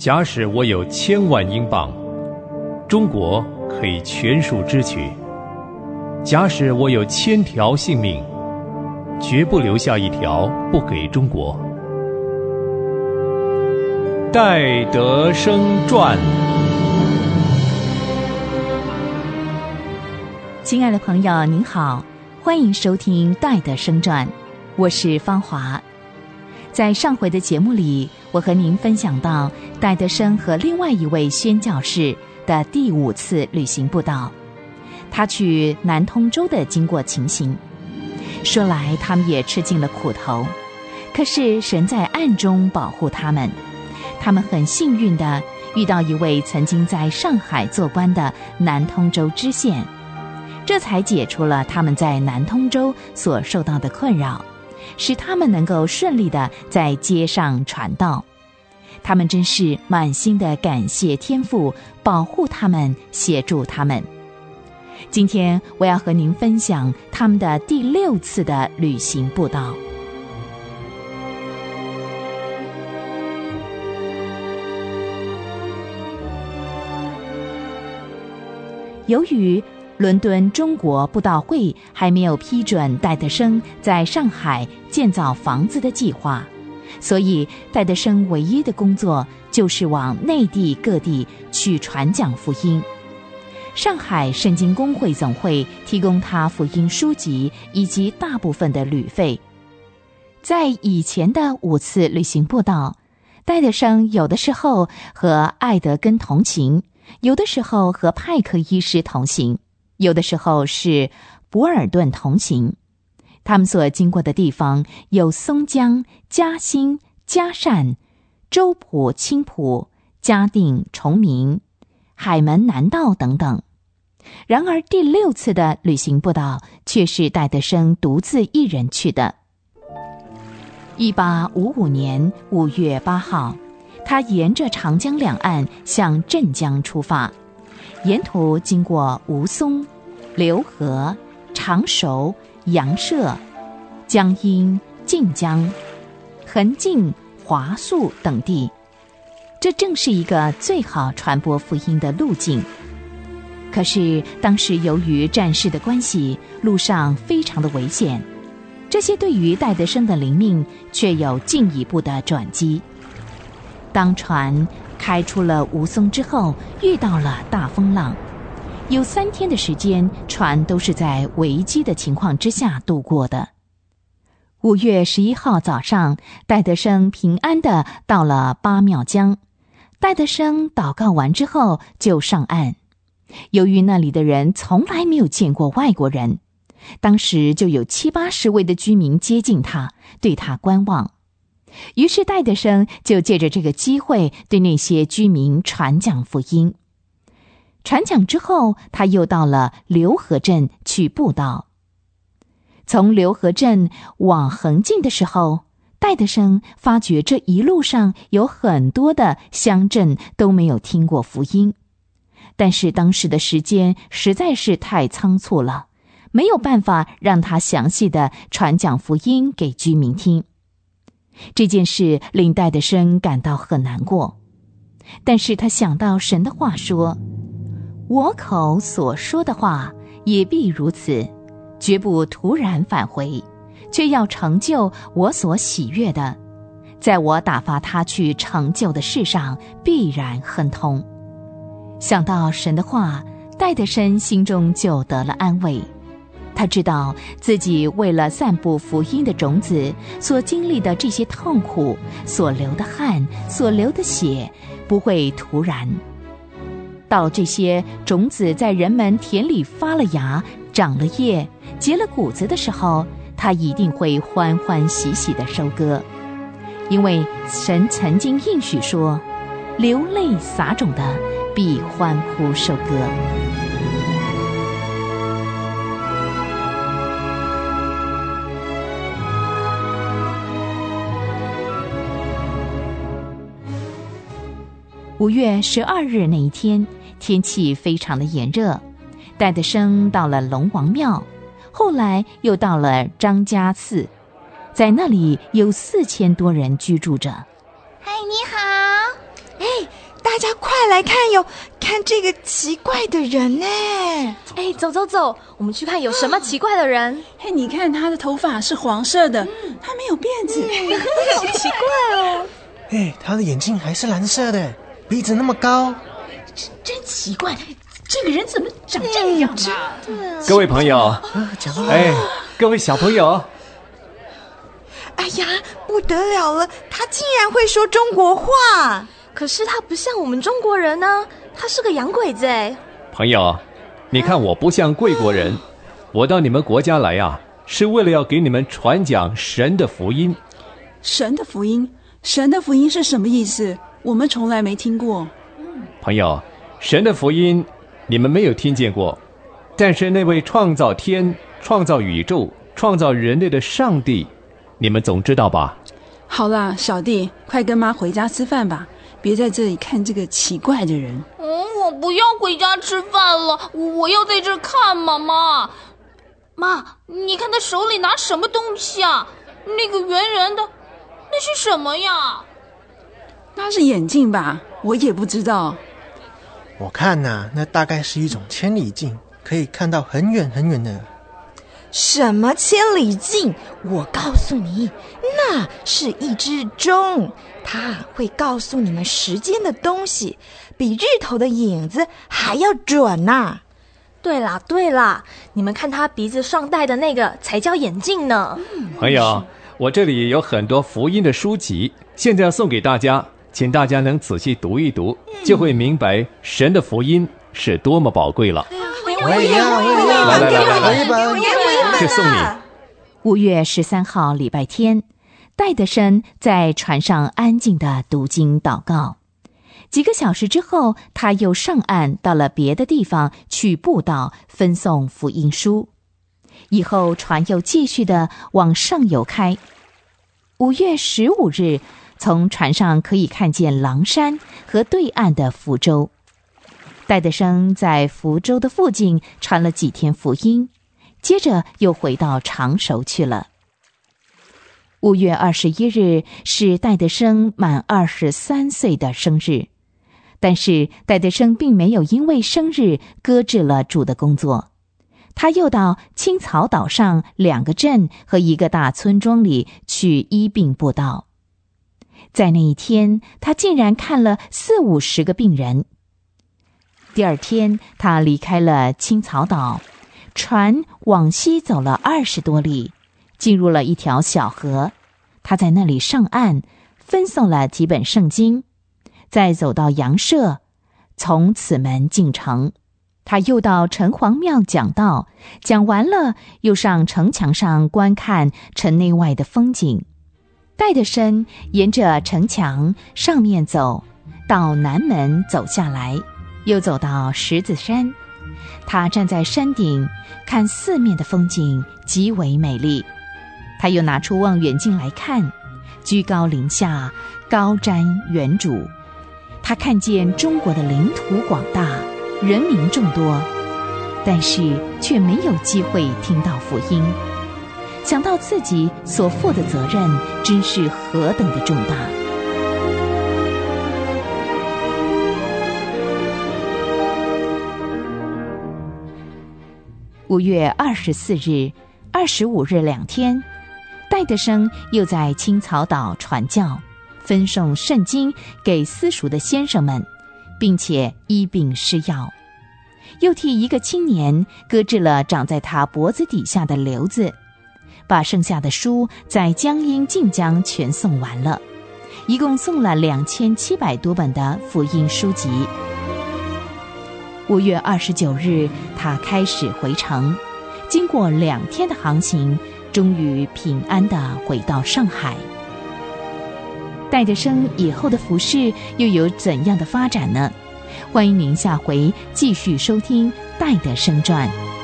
假使我有1000万英镑，中国可以全数支取；假使我有1000条性命，绝不留下一条不给中国。戴德生传。 亲爱的朋友您好，欢迎收听戴德生传，我是芳华。在上回的节目里，我和您分享到戴德生和另外一位宣教士的第5次旅行布道，他去南通州的经过情形。说来他们也吃尽了苦头，可是神在暗中保护他们。他们很幸运地遇到一位曾经在上海做官的南通州知县，这才解除了他们在南通州所受到的困扰，使他们能够顺利地在街上传道。他们真是满心的感谢天父保护他们，协助他们。今天我要和您分享他们的第6次的旅行布道。由于伦敦中国布道会还没有批准戴德生在上海建造房子的计划，所以戴德生唯一的工作就是往内地各地去传讲福音。上海圣经公会总会提供他福音书籍以及大部分的旅费。在以前的5次旅行布道，戴德生有的时候和艾德根同行，有的时候和派克医师同行，有的时候是博尔顿同行。他们所经过的地方有松江、嘉兴、嘉善、周浦、青浦、嘉定、崇明、海门南道等等。然而第6次的旅行布道却是戴德生独自一人去的。1855年5月8号，他沿着长江两岸向镇江出发，沿途经过吴淞、浏河、常熟、阳社、江阴、晋江、横靖、华宿等地。这正是一个最好传播福音的路径。可是当时由于战事的关系，路上非常的危险，这些对于戴德生的灵命却有进一步的转机。当船开出了吴淞之后，遇到了大风浪，有3天的时间，船都是在危机的情况之下度过的。5月11号早上，戴德生平安地到了八庙江。戴德生祷告完之后就上岸。由于那里的人从来没有见过外国人，当时就有70-80位的居民接近他，对他观望。于是戴德生就借着这个机会对那些居民传讲福音。传讲之后，他又到了浏河镇去布道。从浏河镇往横靖的时候，戴德生发觉这一路上有很多的乡镇都没有听过福音，但是当时的时间实在是太仓促了，没有办法让他详细的传讲福音给居民听。这件事令戴德生感到很难过，但是他想到神的话说，我口所说的话也必如此，绝不突然返回，却要成就我所喜悦的，在我打发他去成就的事上必然亨通。想到神的话，戴德生心中就得了安慰。他知道自己为了散布福音的种子所经历的这些痛苦，所流的汗，所流的血，不会突然。到这些种子在人们田里发了芽，长了叶，结了谷子的时候，他一定会欢欢喜喜地收割。因为神曾经应许说，流泪撒种的必欢呼收割。5月12日那一天，天气非常的炎热，戴德生到了龙王庙，后来又到了张家寺，在那里有4000多人居住着。 嗨，你好。 大家快来看哟，看这个奇怪的人呢！ 走走走，我们去看有什么奇怪的人。 你看他的头发是黄色的，他没有辫子， 好奇怪哦。 他的眼睛还是蓝色的，鼻子那么高， 真奇怪，这个人怎么长这样啊？ 各位朋友，各位小朋友， 哎呀，不得了了，他竟然会说中国话！ 可是他不像我们中国人呢，他是个洋鬼子哎。 朋友，你看我不像贵国人，我到你们国家来啊，是为了要给你们传讲神的福音。 神的福音？神的福音是什么意思？我们从来没听过。 朋友，神的福音你们没有听见过，但是那位创造天、创造宇宙、创造人类的上帝，你们总知道吧？ 好啦，小弟，快跟妈回家吃饭吧，别在这里看这个奇怪的人。 我不要回家吃饭了，我要在这看妈妈。妈，你看他手里拿什么东西啊？那个圆圆的，那是什么呀？ 那是眼镜吧？我也不知道。 我看啊，那大概是一种千里镜，可以看到很远很远的。 什么千里镜？我告诉你，那是一只钟，它会告诉你们时间的东西，比日头的影子还要准啊。 对啦，你们看他鼻子上戴的那个才叫眼镜呢。 朋友，我这里有很多福音的书籍，现在要送给大家，请大家能仔细读一读，就会明白神的福音是多么宝贵了。 我也要， 来，这送你。 5月13号礼拜天，戴德生在船上安静地读经祷告。几个小时之后，他又上岸到了别的地方去布道分送福音书。以后船又继续地往上游开。5月15日，从船上可以看见狼山和对岸的福州。戴德生在福州的附近传了几天福音，接着又回到常熟去了。5月21日是戴德生满23岁的生日，但是戴德生并没有因为生日搁置了主的工作，他又到青草岛上2个镇和1个大村庄里去医病布道。在那一天，他竟然看了40-50个病人。第二天，他离开了青草岛，船往西走了20多里，进入了一条小河。他在那里上岸，分送了几本圣经，再走到洋舍，从此门进城。他又到城隍庙讲道，讲完了，又上城墙上观看城内外的风景。戴德生沿着城墙上面走，到南门走下来，又走到石子山。他站在山顶，看四面的风景极为美丽。他又拿出望远镜来看，居高临下，高瞻远瞩。他看见中国的领土广大，人民众多，但是却没有机会听到福音。想到自己所负的责任真是何等的重大。5月24日、25日2天，戴德生又在青草岛传教，分送圣经给私塾的先生们，并且医病施药。又替一个青年搁置了长在他脖子底下的瘤子，把剩下的书在江阴晋江全送完了，一共送了2700多本的福音书籍。5月29日，他开始回程，经过2天的航行，终于平安地回到上海。戴德生以后的服事又有怎样的发展呢？欢迎您下回继续收听《戴德生传》。